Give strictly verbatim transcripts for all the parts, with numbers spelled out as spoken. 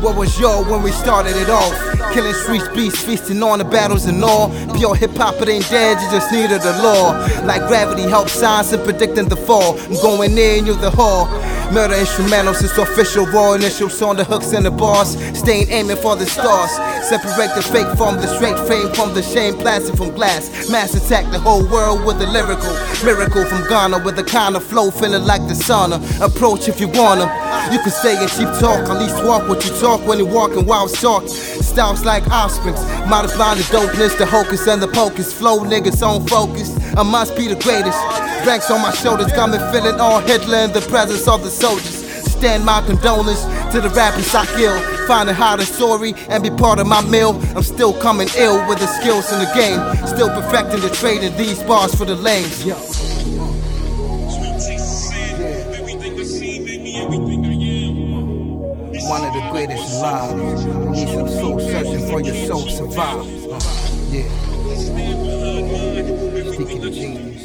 What was your when we started it off? Killing streets, beasts, feasting on the battles and all. Pure hip-hop, it ain't dead, you just needed the law. Like gravity helps science in predicting the fall. I'm going in, you're the hall. Murder instrumentals, it's official, raw initials on the hooks and the bars. Staying aiming for the stars. Separate the fake from the straight, fame from the shame, plastic from glass. Mass attack the whole world with a lyrical miracle from Ghana with a kind of flow, feeling like the sauna. Approach if you wanna. You can say in cheap talk, at least walk what you talk when you walking wild stalk. Styles like offsprings, multiply the dopeness, the hocus and the pocus. Flow niggas on focus, I must be the greatest. Ranks on my shoulders, got me feeling all Hitler in the presence of the soldiers. Stand my condolence to the rappers I kill. Find a harder story and be part of my meal. I'm still coming ill with the skills in the game. Still perfecting the trade in these bars for the lanes. Yo. One of the greatest lives. Need some soul searching for your soul survives. Uh, yeah. Speaking of genius.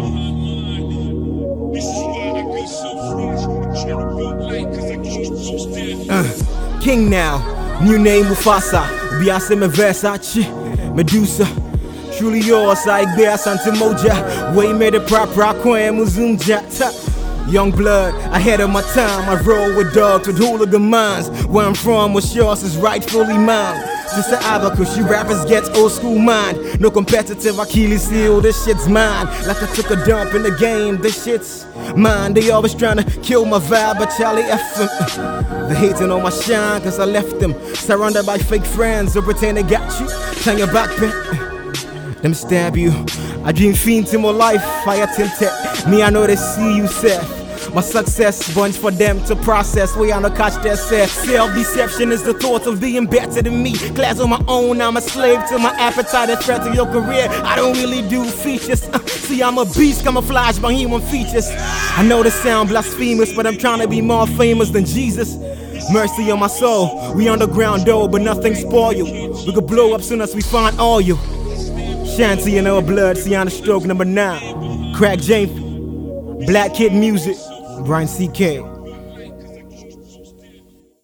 Uh, King now, new name Mufasa. Biase me Versace, Medusa. Truly yours, I bear Santa Moja. Way made a proper coin, Muzum Jata. Young blood, ahead of my time. I roll with dogs with hooligan minds. Where I'm from, what's yours is rightfully mine. Just the abacus, you rappers get old school mind. No competitive Achilles heel, this shit's mine. Like I took a dump in the game, this shit's mine. They always tryna kill my vibe, but Charlie F them. They hating on my shine, cause I left them surrounded by fake friends who pretend they got you. Turn your back, them stab you. I dream fiend to my life, fire tinted. Me, I know they see you, Seth. My success bunch for them to process. We on the catch that set. Self-deception is the thought of being better than me. Class on my own, I'm a slave to my appetite. A threat to your career, I don't really do features. uh, See, I'm a beast, camouflage by human features. I know they sound blasphemous, but I'm trying to be more famous than Jesus. Mercy on my soul, we underground though, but nothing spoil you. We could blow up soon as we find all you. Shanty in our blood, see on the stroke number nine. Crack James, Black Kid Music, Brian C K.